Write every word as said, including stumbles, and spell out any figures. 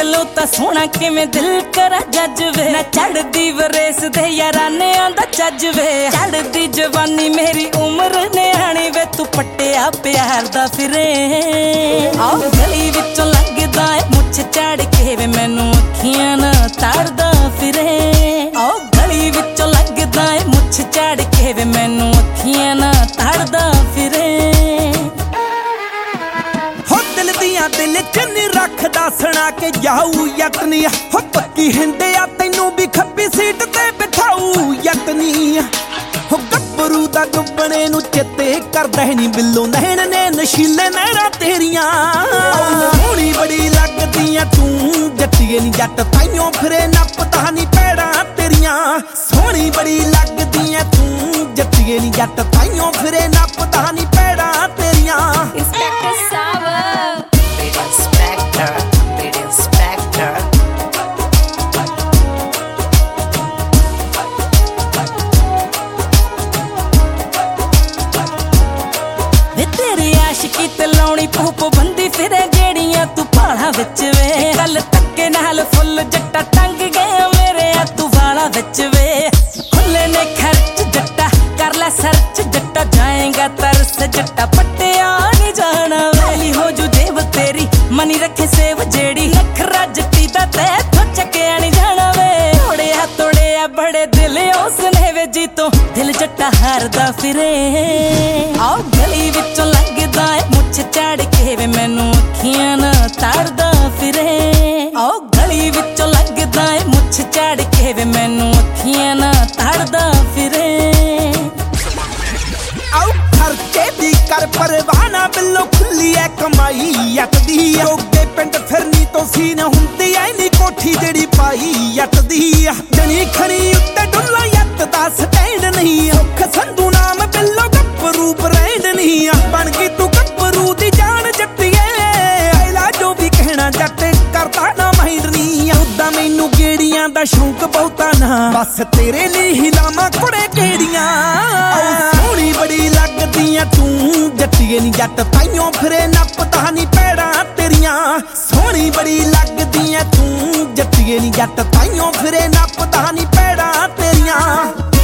निकलो ता सोना किवें दिल करा जजवे ना चढ़दी वरेस दे यारानियां दा चजवे चढ़दी जवानी मेरी उम्र नियाणी वे तू पट्टिया प्यार दा फिरे आओ गली विचों लगदा है मुछ चढ़ के वे मैनू अखियां ना तारदा फिरे आओ गली विचों लगदा है मुछ चढ़ के वे मैनू अखियां ना तारदा फिरे हो दिल दियां दिल च नी रखदा सुना के जाऊ यतनी हो पक्की हिंदिया तैनू भी खब्बी सीट ते बिठाऊ यतनी हो गब्बरू दा गुब्बने नू चेते करदा है नी बिल्लो नैन ने नशीले नैना तेरियां सोहनी बड़ी लगदियां तू जट्टिए नी जट ताइयों फिरे नपदा नी पैड़ा तेरियां सोहनी बड़ी लगदियां तू जट्टिए नी जट ताइयों फिरे नपदा नी पैड़ा तेरियां Inspector Sava, Big Inspector, Big Inspector. वे तेरी आशिकी ते लाउणी भूप बंदी फिरे जेड़ियां तू भाड़ा विच वे गल धक्के नाल फुल जट्टा टंग गया मेरे आ तू वाला विच वे खुले ने खर्च जट्टा कर ले सर्च जट्टा जाएगा तरस जट्टा पट्टिया नहीं जाना वेली हो जू जेब तेरी मनी रखे सेव जेड़ी नखरा जट्टी दा ते तो चक्किया नहीं जाना वे तोड़िया तोड़िया बड़े दिल उसने वे जी तो दिल जट्टा हारदा फिरे आओ गली विचों लगदा है मुछ चढ़ के वे मैनू अखियां ना तारदा फिरे आओ गली विचों लगदा है मुछ चढ़ के वे मैनू अखियां ना तारदा फिरे आओ खर्चे दी कर परवाना बिल्लो खुली है कमाई यत दी जोगे पिंड फिरनी तो सीन हुंदी ऐ नी कोठी जेड़ी पाई यत दी जनी खरी उत्ते डुल्ला यत दा स्टैंड नहीं औख संधू नाम बिल्लो गब्बरू ब्रांड नहीं बन गई तू गब्बरू दी जान जट्टिए आइला जो भी कहना जट करदा ना माइंड नहीं उदा मैनू गेड़ियां दा शौक बहुता ना बस तेरे लिए ही लामा कुड़े गेड़ियां सोहनी बड़ी लगदियां तू जट्टिए नी जट ताइयों फिरे नपदा नी पैड़ा तेरियां सोहनी बड़ी लगदियां तू जट्टिए नी जट ताइयों फिरे नपदा नी पैड़ा तेरियां।